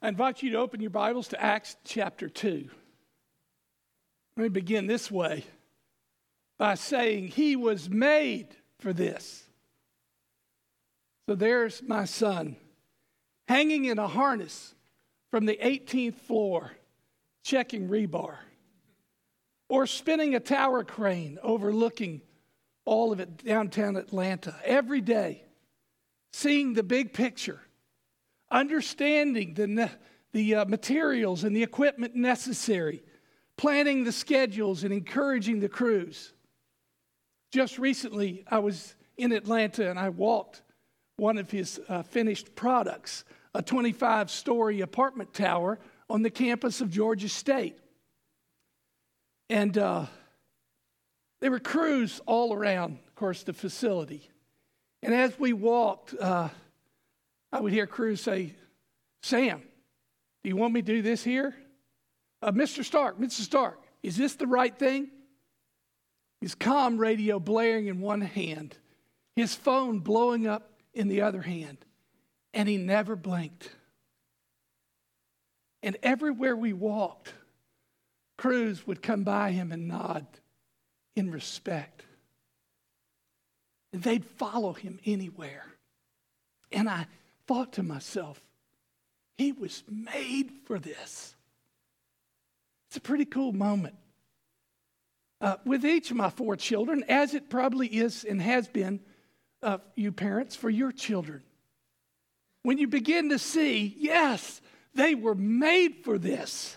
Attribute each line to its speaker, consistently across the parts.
Speaker 1: I invite you to open your Bibles to Acts chapter 2. Let me begin this way by saying he was made for this. So there's my son hanging in a harness from the 18th floor, checking rebar, or spinning a tower crane overlooking all of it downtown Atlanta every day, seeing the big picture, understanding the materials and the equipment necessary, planning the schedules and encouraging the crews. Just recently, I was in Atlanta and I walked one of his finished products, a 25-story apartment tower on the campus of Georgia State. And there were crews all around, of course, the facility. And as we walked, I would hear crews say, "Sam, do you want me to do this here? Mr. Stark, is this the right thing?" His comm radio blaring in one hand, his phone blowing up in the other hand, and he never blinked. And everywhere we walked, crews would come by him and nod in respect. And they'd follow him anywhere. And I thought to myself, he was made for this. It's a pretty cool moment. With each of my 4 children, as it probably is and has been, you parents, for your children. When you begin to see, yes, they were made for this.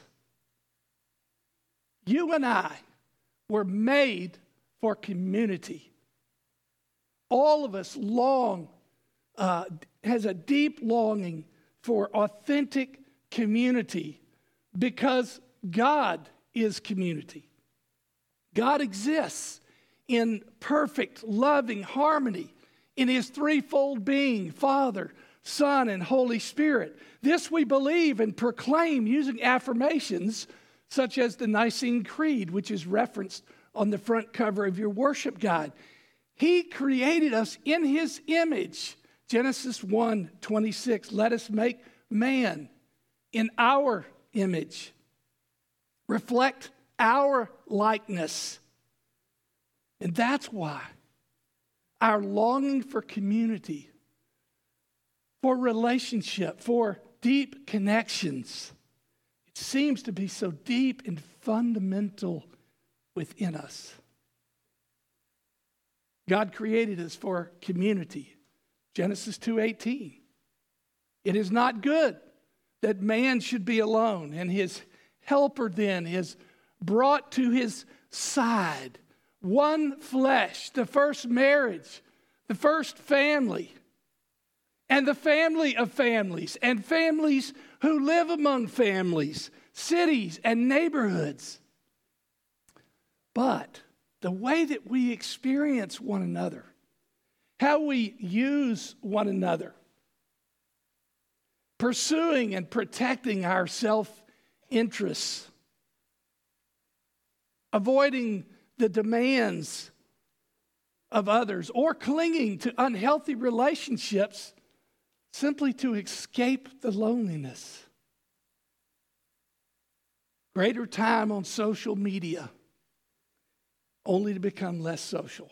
Speaker 1: You and I were made for community. All of us has a deep longing for authentic community because God is community. God exists in perfect, loving harmony in his threefold being, Father, Son, and Holy Spirit. This we believe and proclaim using affirmations such as the Nicene Creed, which is referenced on the front cover of your worship guide. He created us in his image. Genesis 1:26, let us make man in our image, reflect our likeness. And that's why our longing for community, for relationship, for deep connections, it seems to be so deep and fundamental within us. God created us for community. Genesis 2:18. It is not good that man should be alone, and his helper then is brought to his side. One flesh, the first marriage, the first family, and the family of families, and families who live among families, cities and neighborhoods. But the way that we experience one another, how we use one another, pursuing and protecting our self-interests, avoiding the demands of others, or clinging to unhealthy relationships simply to escape the loneliness. Greater time on social media, only to become less social.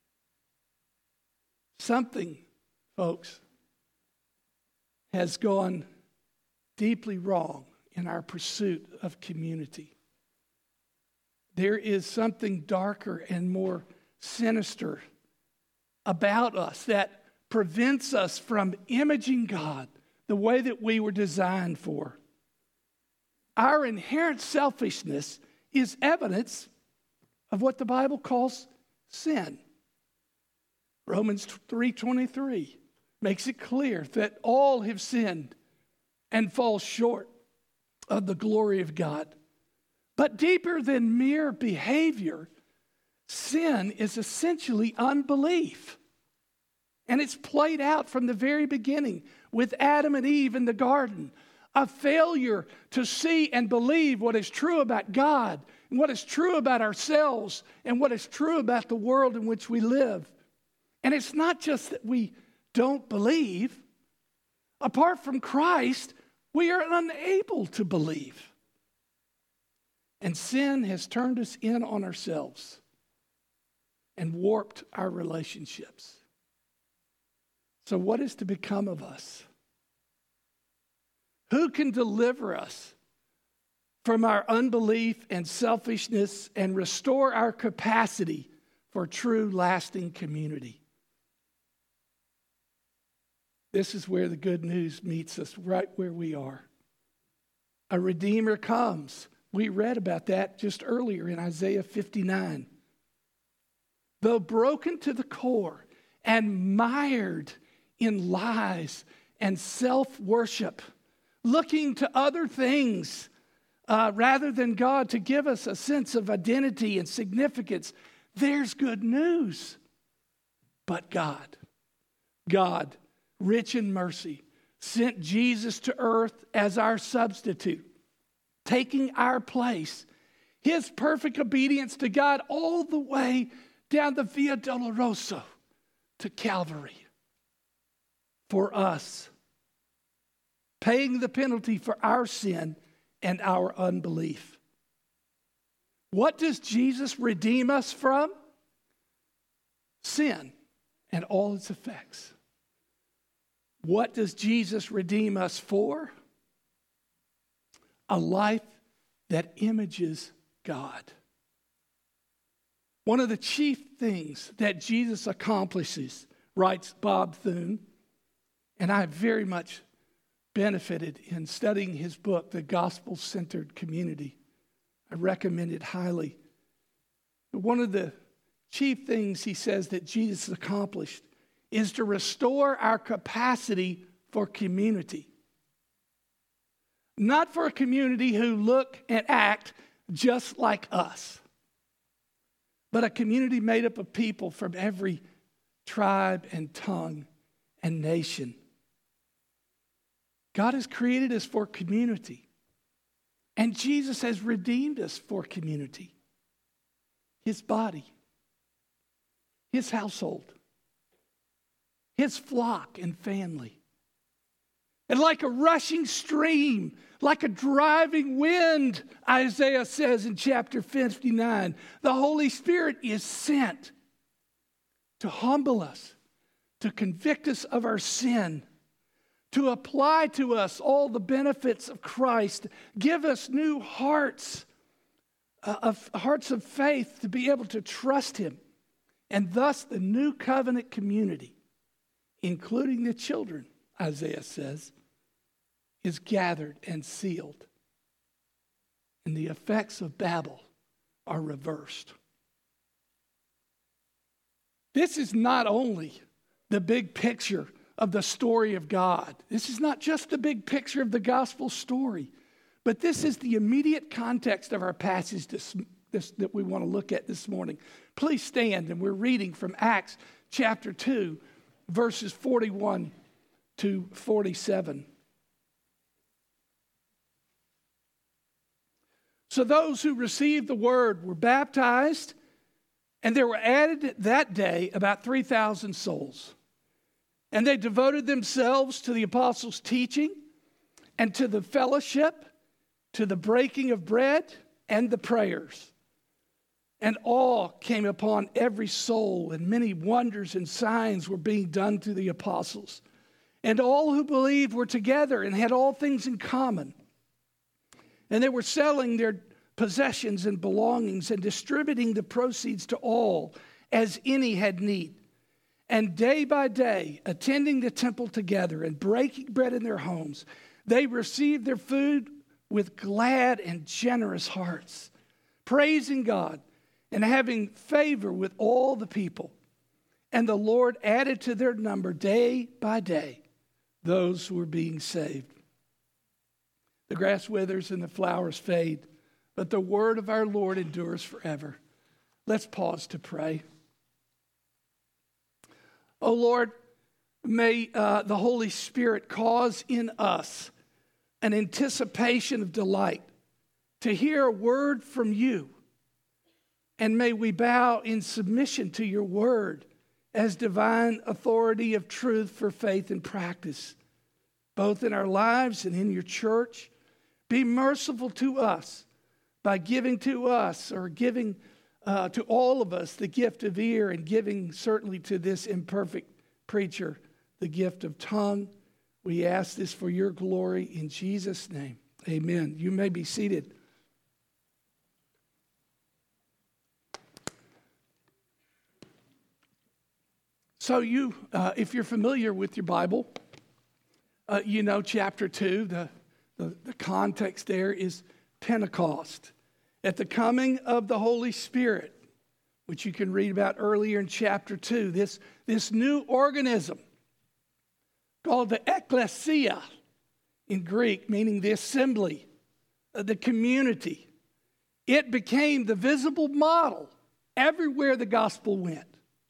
Speaker 1: Something, folks, has gone deeply wrong in our pursuit of community. There is something darker and more sinister about us that prevents us from imaging God the way that we were designed for. Our inherent selfishness is evidence of what the Bible calls sin. Romans 3:23 makes it clear that all have sinned and fall short of the glory of God. But deeper than mere behavior, sin is essentially unbelief. And it's played out from the very beginning with Adam and Eve in the garden. A failure to see and believe what is true about God, and what is true about ourselves, and what is true about the world in which we live. And it's not just that we don't believe. Apart from Christ, We are unable to believe. And sin has turned us in on ourselves and warped our relationships. So what is to become of us? Who can deliver us from our unbelief and selfishness and restore our capacity for true, lasting community? This is where the good news meets us, right where we are. A Redeemer comes. We read about that just earlier in Isaiah 59. Though broken to the core and mired in lies and self-worship, looking to other things rather than God to give us a sense of identity and significance, there's good news. But God, rich in mercy, sent Jesus to earth as our substitute, taking our place. His perfect obedience to God all the way down the Via Dolorosa to Calvary for us, paying the penalty for our sin and our unbelief. What does Jesus redeem us from? Sin and all its effects. What does Jesus redeem us for? A life that images God. One of the chief things that Jesus accomplishes, writes Bob Thune, and I very much benefited in studying his book, The Gospel-Centered Community. I recommend it highly. But one of the chief things he says that Jesus accomplished is to restore our capacity for community. Not for a community who look and act just like us, but a community made up of people from every tribe and tongue and nation. God has created us for community, and Jesus has redeemed us for community. His body, his household, his flock and family. And like a rushing stream, like a driving wind, Isaiah says in chapter 59, the Holy Spirit is sent to humble us, to convict us of our sin, to apply to us all the benefits of Christ, give us new hearts of faith to be able to trust him. And thus the new covenant community, including the children, Isaiah says, is gathered and sealed. And the effects of Babel are reversed. This is not only the big picture of the story of God. This is not just the big picture of the gospel story, but this is the immediate context of our passage that we want to look at this morning. Please stand, and we're reading from Acts chapter 2, verses 41 to 47. So those who received the word were baptized, and there were added that day about 3,000 souls. And they devoted themselves to the apostles' teaching and to the fellowship, to the breaking of bread and the prayers. And awe came upon every soul, and many wonders and signs were being done to the apostles. And all who believed were together and had all things in common. And they were selling their possessions and belongings and distributing the proceeds to all as any had need. And day by day, attending the temple together and breaking bread in their homes, they received their food with glad and generous hearts, praising God and having favor with all the people. And the Lord added to their number day by day those who were being saved. The grass withers and the flowers fade, but the word of our Lord endures forever. Let's pause to pray. Oh Lord, may the Holy Spirit cause in us an anticipation of delight to hear a word from you. And may we bow in submission to your word as divine authority of truth for faith and practice. both in our lives and in your church. Be merciful to us by giving to us, or giving to all of us, the gift of ear, and giving certainly to this imperfect preacher the gift of tongue. We ask this for your glory in Jesus' name. Amen. You may be seated. So if you're familiar with your Bible, you know chapter 2, the context there is Pentecost. At the coming of the Holy Spirit, which you can read about earlier in chapter 2, this new organism called the ecclesia in Greek, meaning the assembly, the community, it became the visible model everywhere the gospel went.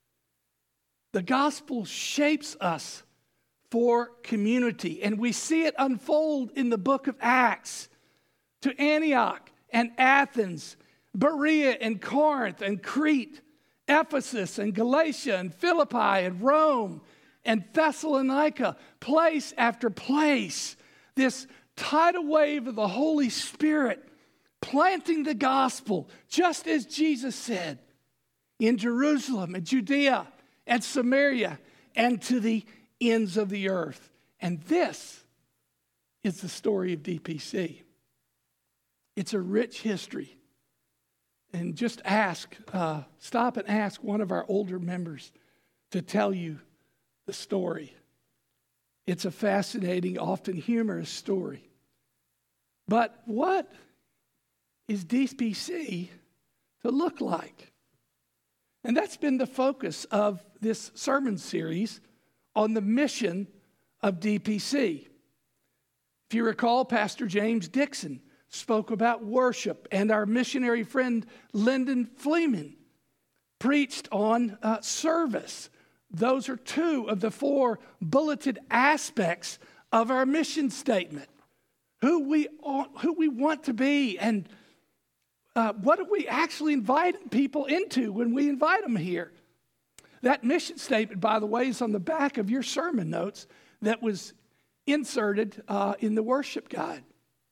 Speaker 1: The gospel shapes us for community, and we see it unfold in the book of Acts to Antioch and Athens, Berea and Corinth and Crete, Ephesus and Galatia and Philippi and Rome and Thessalonica, place after place. This tidal wave of the Holy Spirit planting the gospel, just as Jesus said, in Jerusalem and Judea and Samaria and to the ends of the earth. And this is the story of DPC. It's a rich history. And just stop and ask one of our older members to tell you the story. It's a fascinating, often humorous story. But what is DPC to look like? And that's been the focus of this sermon series on the mission of DPC. If you recall, Pastor James Dixon spoke about worship, and our missionary friend Lyndon Fleeman preached on service. Those are two of the four bulleted aspects of our mission statement. Who we want to be, and what do we actually invite people into when we invite them here? That mission statement, by the way, is on the back of your sermon notes that was inserted in the worship guide.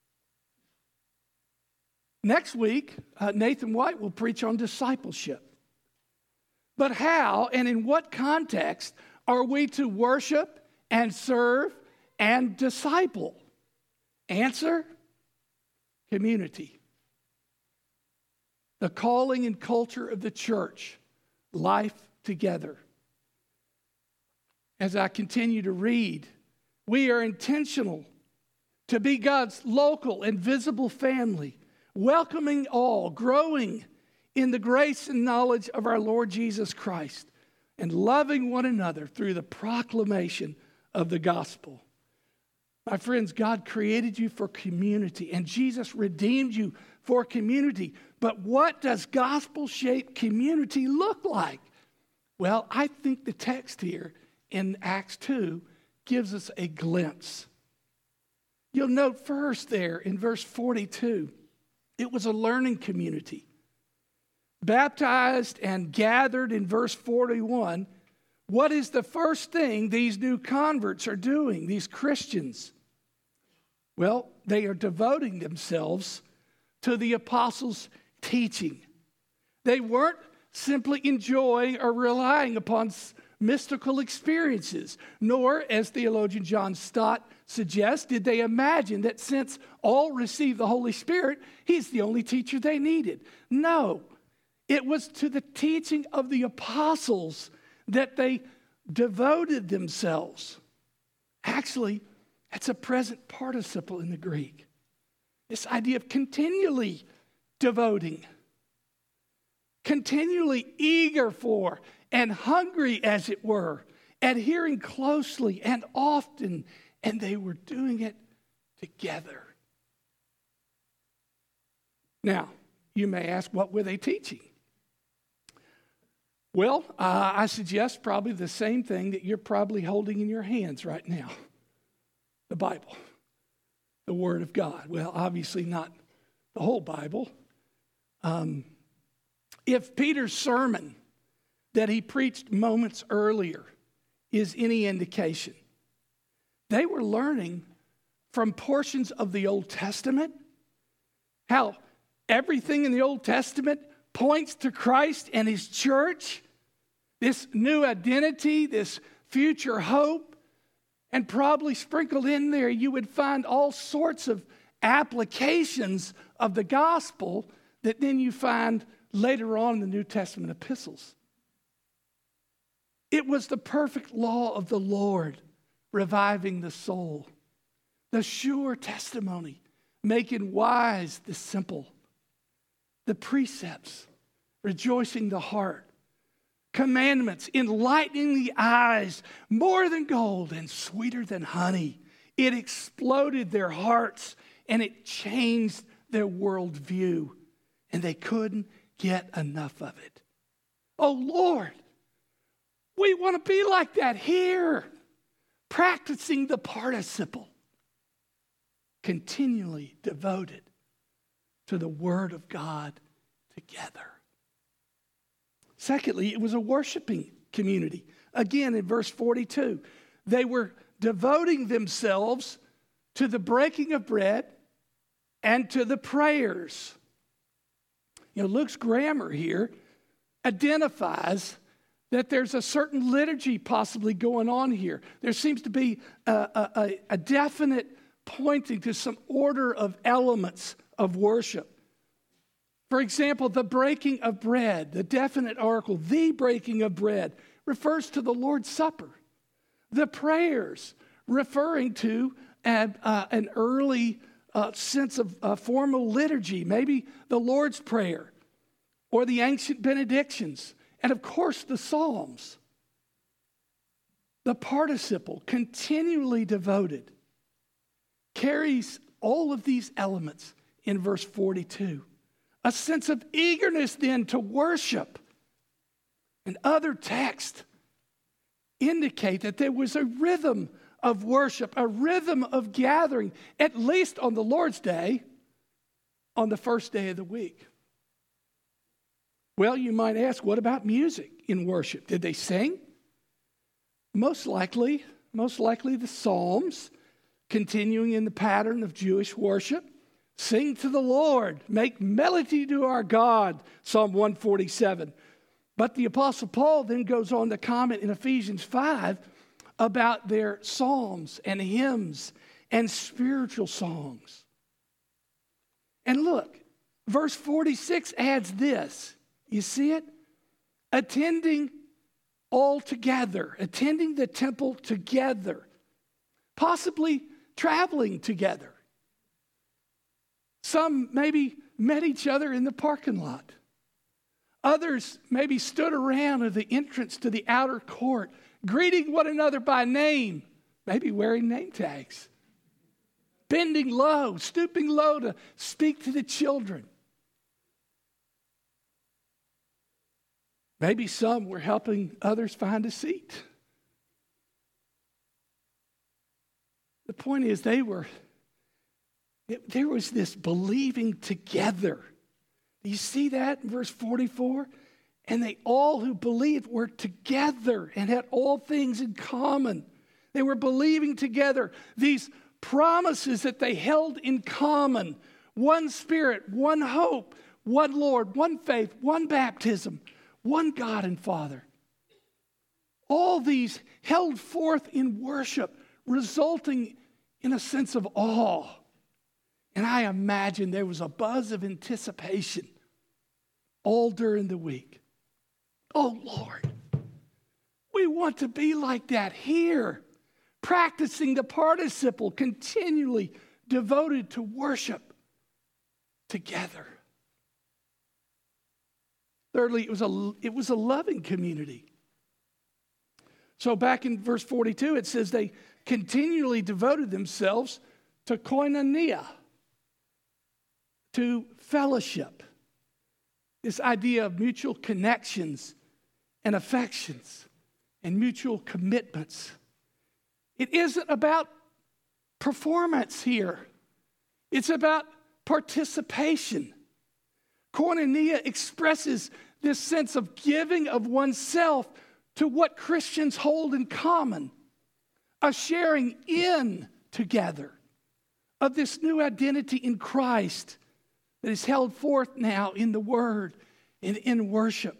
Speaker 1: Next week, Nathan White will preach on discipleship. But how and in what context are we to worship and serve and disciple? Answer: community. The calling and culture of the church, life together. As I continue to read, we are intentional to be God's local and visible family, welcoming all, growing in the grace and knowledge of our Lord Jesus Christ, and loving one another through the proclamation of the gospel. My friends, God created you for community, and Jesus redeemed you for community. But what does gospel-shaped community look like? Well, I think the text here in Acts 2 gives us a glimpse. You'll note first there in verse 42, it was a learning community. Baptized and gathered in verse 41, what is the first thing these new converts are doing, these Christians? Well, they are devoting themselves to the apostles' teaching. They weren't simply enjoying or relying upon mystical experiences, nor, as theologian John Stott suggests, did they imagine that since all received the Holy Spirit, he's the only teacher they needed. No, it was to the teaching of the apostles that they devoted themselves. Actually, that's a present participle in the Greek. This idea of continually devoting, continually eager for, and hungry, as it were, adhering closely and often, and they were doing it together. Now, you may ask, what were they teaching? Well, I suggest probably the same thing that you're probably holding in your hands right now. The Bible, the Word of God. Well, obviously not the whole Bible. If Peter's sermon that he preached moments earlier is any indication, They were learning from portions of the Old Testament how everything in the Old Testament points to Christ and his church, this new identity, this future hope, and probably sprinkled in there you would find all sorts of applications of the gospel that then you find later on in the New Testament epistles. It was the perfect law of the Lord reviving the soul, the sure testimony making wise the simple, the precepts rejoicing the heart, commandments enlightening the eyes, more than gold and sweeter than honey. It exploded their hearts and it changed their worldview, and they couldn't get enough of it. Oh Lord, we want to be like that here, practicing the participle, continually devoted to the Word of God together. Secondly, it was a worshiping community. Again, in verse 42, they were devoting themselves to the breaking of bread and to the prayers. You know, Luke's grammar here identifies that there's a certain liturgy possibly going on here. There seems to be a definite pointing to some order of elements of worship. For example, the breaking of bread, the definite article, the breaking of bread, refers to the Lord's Supper. The prayers, referring to an early sense of formal liturgy, maybe the Lord's Prayer or the ancient benedictions, and of course the Psalms. The participle, continually devoted, carries all of these elements in verse 42. A sense of eagerness then to worship. And other texts indicate that there was a rhythm of worship, a rhythm of gathering, at least on the Lord's Day, on the first day of the week. Well, you might ask, what about music in worship? Did they sing? Most likely the Psalms, continuing in the pattern of Jewish worship. Sing to the Lord, make melody to our God, Psalm 147. But the Apostle Paul then goes on to comment in Ephesians 5 about their psalms and hymns and spiritual songs. And look, verse 46 adds this. You see it? Attending all together, attending the temple together, possibly traveling together. Some maybe met each other in the parking lot. Others maybe stood around at the entrance to the outer court, greeting one another by name, maybe wearing name tags, bending low, stooping low to speak to the children. Maybe some were helping others find a seat. The point is, there was this believing together. You see that in verse 44? And they all who believed were together and had all things in common. They were believing together. These promises that they held in common. One Spirit, one hope, one Lord, one faith, one baptism, one God and Father. All these held forth in worship, resulting in a sense of awe. And I imagine there was a buzz of anticipation all during the week. Oh, Lord, we want to be like that here, practicing the participle, continually devoted to worship together. Thirdly, it was a loving community. So back in verse 42, it says they continually devoted themselves to koinonia, to fellowship. This idea of mutual connections and affections and mutual commitments. It isn't about performance here. It's about participation. Koinonia expresses this sense of giving of oneself to what Christians hold in common. a sharing in together of this new identity in Christ that is held forth now in the Word and in worship.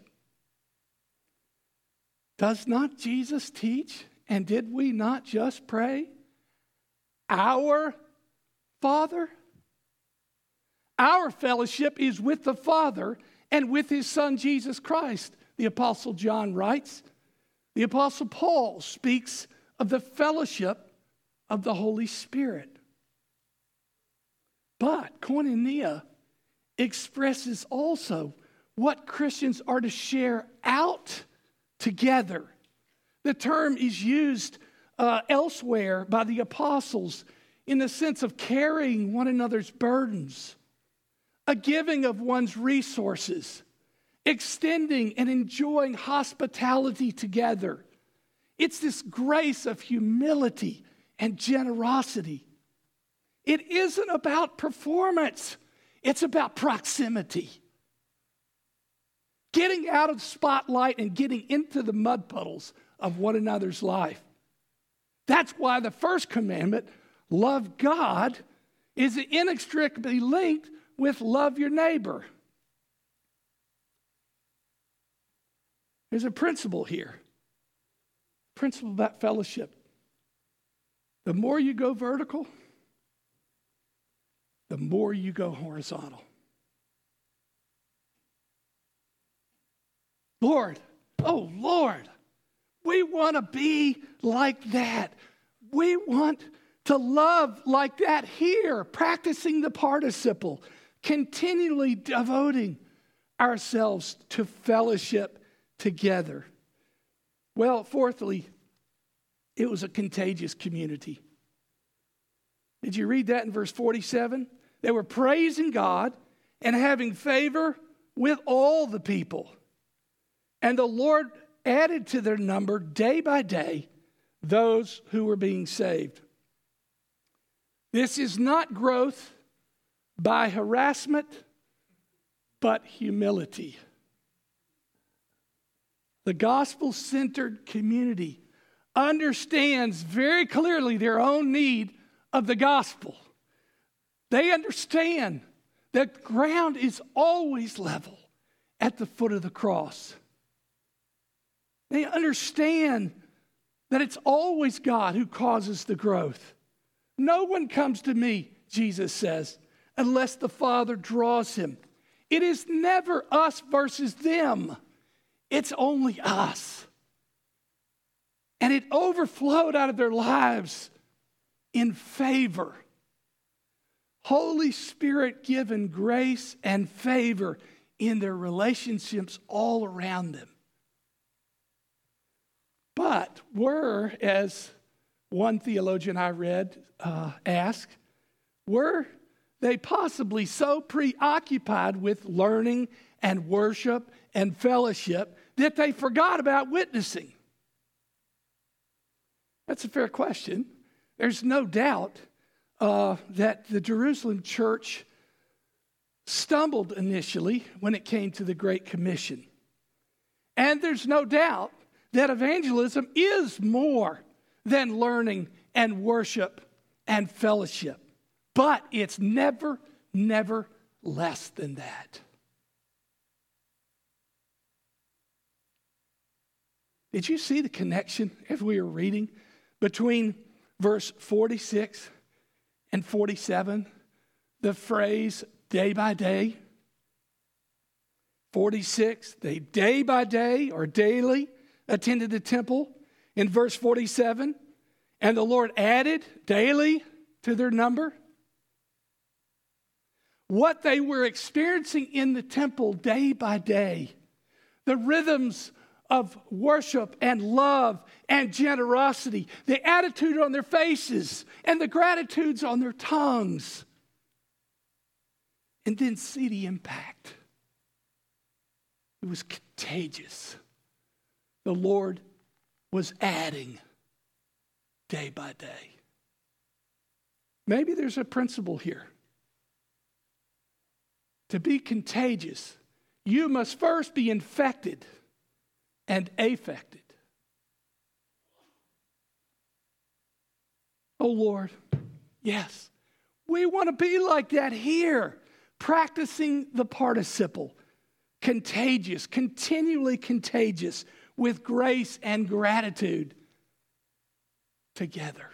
Speaker 1: Does not Jesus teach, and did we not just pray, Our Father? Our fellowship is with the Father and with His Son, Jesus Christ. The Apostle John writes. The Apostle Paul speaks of the fellowship of the Holy Spirit. But koinonia expresses also what Christians are to share out together. The term is used elsewhere by the apostles in the sense of carrying one another's burdens, a giving of one's resources, extending and enjoying hospitality together. It's this grace of humility and generosity. It isn't about performance. It's about proximity. Getting out of the spotlight and getting into the mud puddles of one another's life. That's why the first commandment, love God, is inextricably linked with love your neighbor. There's a principle here. Principle about fellowship. The more you go vertical, the more you go horizontal. Lord, oh Lord, we want to be like that. We want to love like that here, practicing the participle, continually devoting ourselves to fellowship together. Well, fourthly, it was a contagious community. Did you read that in verse 47? They were praising God and having favor with all the people. And the Lord added to their number day by day those who were being saved. This is not growth by harassment, but humility. The gospel-centered community understands very clearly their own need of the gospel. They understand that ground is always level at the foot of the cross. They understand that it's always God who causes the growth. No one comes to me, Jesus says, unless the Father draws him. It is never us versus them. It's only us. And it overflowed out of their lives in favor. Holy Spirit given grace and favor in their relationships all around them. But were, as one theologian I read asked, were they possibly so preoccupied with learning and worship and fellowship that they forgot about witnessing? That's a fair question. There's no doubt that the Jerusalem church stumbled initially when it came to the Great Commission. And there's no doubt that evangelism is more than learning and worship and fellowship. But it's never less than that. Did you see the connection as we were reading between verse 46 and 47? The phrase day by day. 46, they day by day or daily attended the temple. In verse 47, and the Lord added daily to their number. What they were experiencing in the temple day by day, the rhythms of worship and love and generosity, the attitude on their faces and the gratitudes on their tongues. And then see the impact. It was contagious. The Lord was adding day by day. Maybe there's a principle here. To be contagious, you must first be infected and affected. Oh, Lord, yes. We want to be like that here, practicing the participle, contagious, continually contagious, with grace and gratitude together.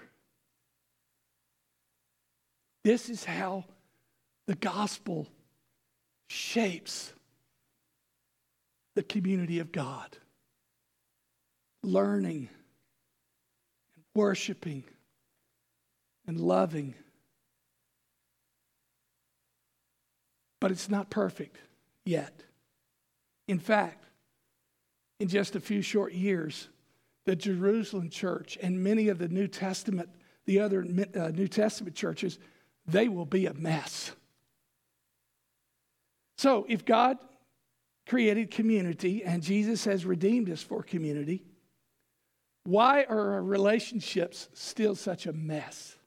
Speaker 1: This is how the gospel shapes the community of God. Learning, and worshiping, and loving. But it's not perfect yet. In fact, in just a few short years, the Jerusalem church and many of the New Testament, the other New Testament churches, they will be a mess. So if God created community and Jesus has redeemed us for community, why are our relationships still such a mess?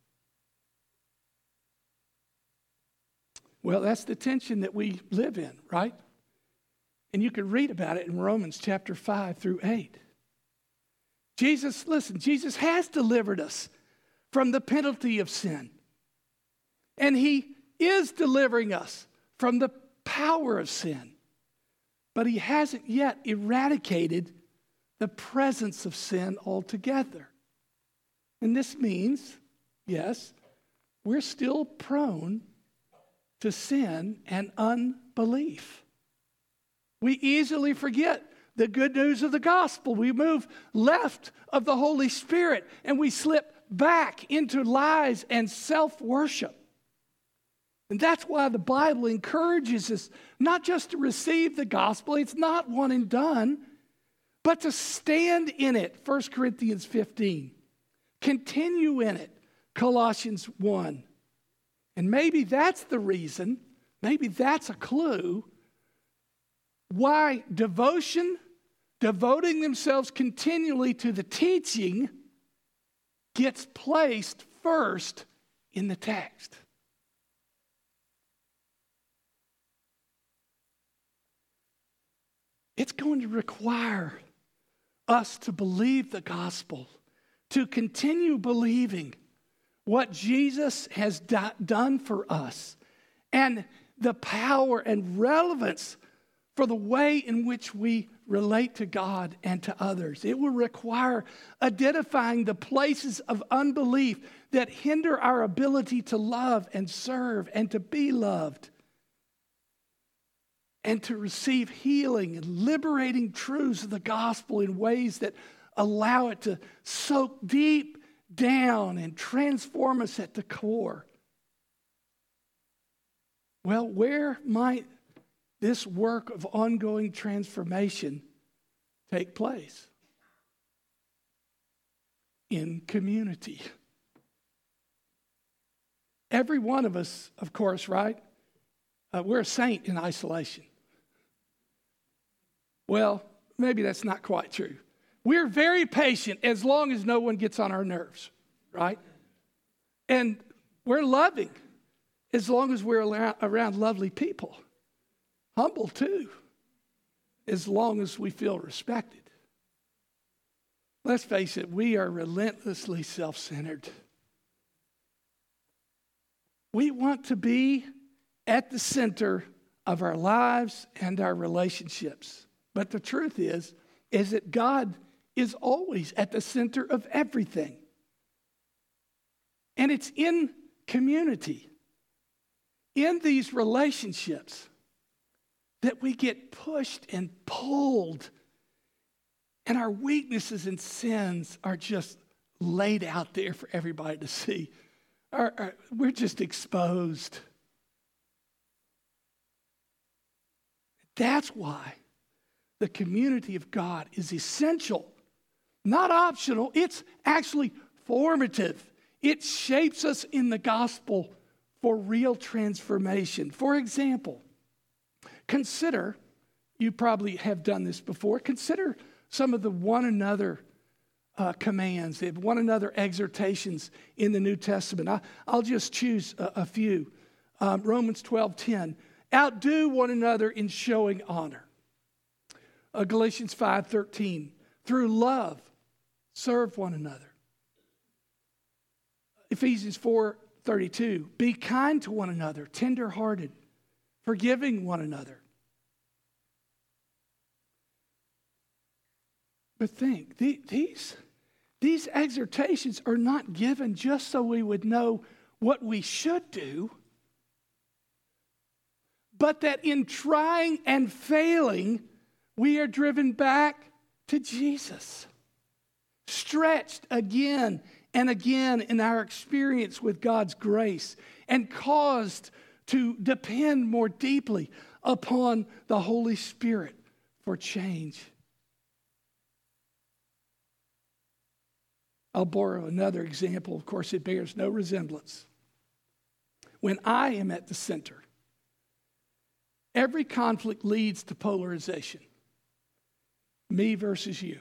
Speaker 1: Well, that's the tension that we live in, right? And you can read about it in Romans chapter 5 through 8. Jesus has delivered us from the penalty of sin. And he is delivering us from the power of sin. But he hasn't yet eradicated the presence of sin altogether. And this means, yes, we're still prone to sin and unbelief. We easily forget the good news of the gospel. We move left of the Holy Spirit and we slip back into lies and self-worship. And that's why the Bible encourages us not just to receive the gospel, it's not one and done, but to stand in it, 1 Corinthians 15. Continue in it, Colossians 1. And maybe that's the reason, maybe that's a clue, why devoting themselves continually to the teaching gets placed first in the text. It's going to require us to believe the gospel, to continue believing what Jesus has done for us, and the power and relevance for the way in which we relate to God and to others. It will require identifying the places of unbelief that hinder our ability to love and serve and to be loved, and to receive healing and liberating truths of the gospel in ways that allow it to soak deep down and transform us at the core. Well, where might this work of ongoing transformation take place? In community. Every one of us, of course, right? We're a saint in isolation. Well, maybe that's not quite true. We're very patient as long as no one gets on our nerves, right? And we're loving as long as we're around lovely people. Humble too, as long as we feel respected. Let's face it, we are relentlessly self-centered. We want to be at the center of our lives and our relationships. But the truth is that God is always at the center of everything. And it's in community, in these relationships, that we get pushed and pulled, and our weaknesses and sins are just laid out there for everybody to see. We're just exposed. That's why the community of God is essential, not optional. It's actually formative. It shapes us in the gospel for real transformation. For example, consider, you probably have done this before, consider some of the one another commands, the one another exhortations in the New Testament. I'll just choose a few. Romans 12:10, outdo one another in showing honor. Galatians 5:13, through love, serve one another. Ephesians 4:32, be kind to one another, tender-hearted, forgiving one another. But think, these exhortations are not given just so we would know what we should do, but that in trying and failing, we are driven back to Jesus, stretched again and again in our experience with God's grace, and caused to depend more deeply upon the Holy Spirit for change. I'll borrow another example. Of course, it bears no resemblance. When I am at the center, every conflict leads to polarization. Me versus you.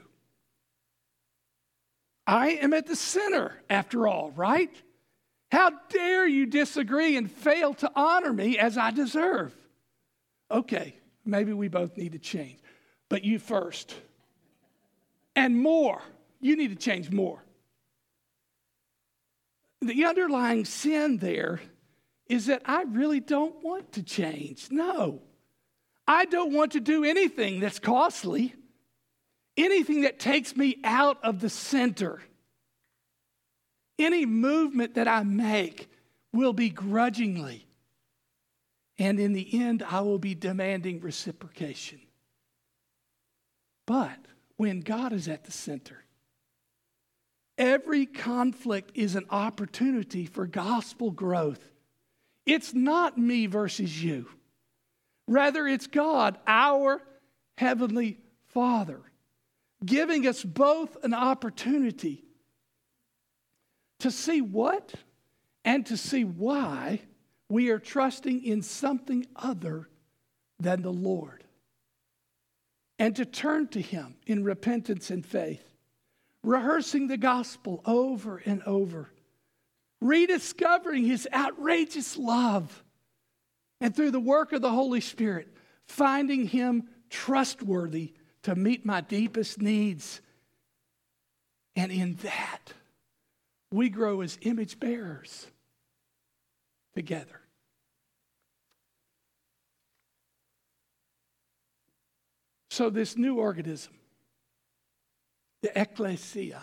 Speaker 1: I am at the center, after all, right? How dare you disagree and fail to honor me as I deserve? Okay, maybe we both need to change. But you first. And more. You need to change more. The underlying sin there is that I really don't want to change. No. I don't want to do anything that's costly, anything that takes me out of the center. Any movement that I make will be grudgingly. And in the end, I will be demanding reciprocation. But when God is at the center, every conflict is an opportunity for gospel growth. It's not me versus you. Rather, it's God, our Heavenly Father, giving us both an opportunity to see what and to see why we are trusting in something other than the Lord, and to turn to Him in repentance and faith, rehearsing the gospel over and over, rediscovering His outrageous love, and through the work of the Holy Spirit, finding Him trustworthy to meet my deepest needs. And in that, we grow as image bearers together. So this new organism, the ecclesia,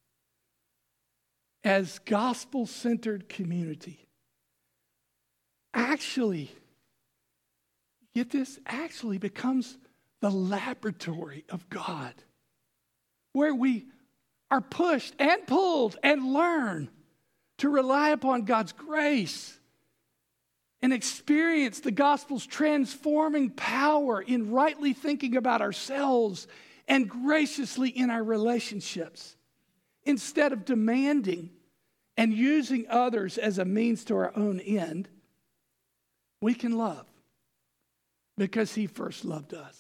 Speaker 1: as gospel-centered community, actually, get this, actually becomes the laboratory of God, where we are pushed and pulled and learn to rely upon God's grace and experience the gospel's transforming power in rightly thinking about ourselves and graciously in our relationships, instead of demanding and using others as a means to our own end. We can love because He first loved us.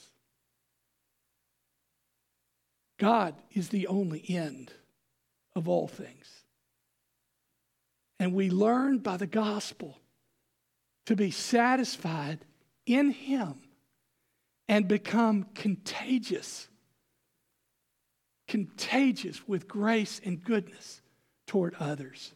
Speaker 1: God is the only end of all things. And we learn by the gospel to be satisfied in Him and become contagious with grace and goodness toward others.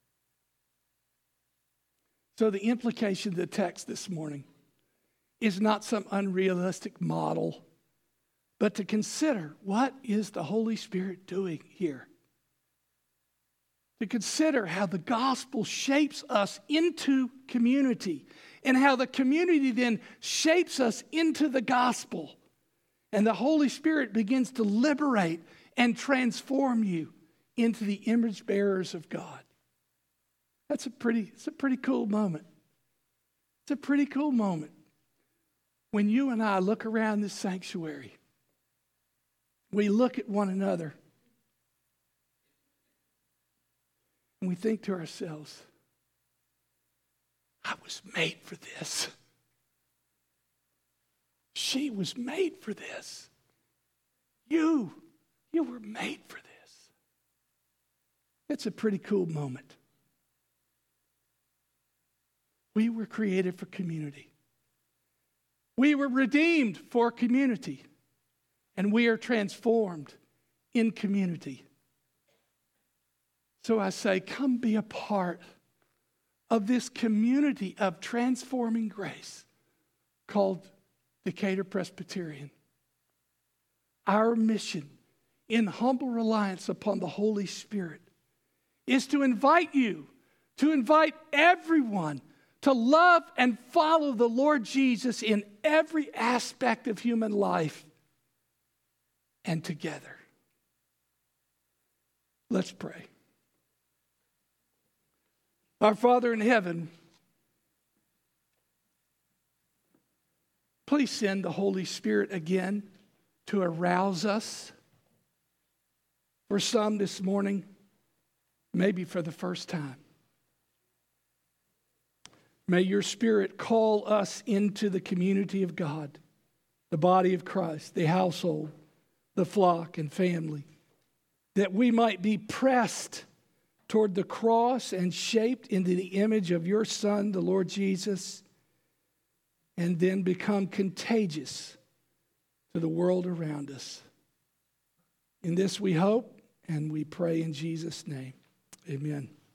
Speaker 1: So the implication of the text this morning is not some unrealistic model, but to consider, what is the Holy Spirit doing here? To consider how the gospel shapes us into community, and how the community then shapes us into the gospel. And the Holy Spirit begins to liberate and transform you into the image bearers of God. It's a pretty cool moment. It's a pretty cool moment when you and I look around this sanctuary. We look at one another and we think to ourselves, I was made for this. She was made for this. You were made for this. It's a pretty cool moment. We were created for community. We were redeemed for community. And we are transformed in community. So I say, come be a part of this community of transforming grace called Decatur Presbyterian. Our mission in humble reliance upon the Holy Spirit is to invite you, to invite everyone to love and follow the Lord Jesus in every aspect of human life and together. Let's pray. Our Father in heaven, please send the Holy Spirit again to arouse us. For some this morning, maybe for the first time. May your Spirit call us into the community of God, the body of Christ, the household, the flock and family, that we might be pressed toward the cross and shaped into the image of your Son, the Lord Jesus, and then become contagious to the world around us. In this we hope and we pray in Jesus' name. Amen.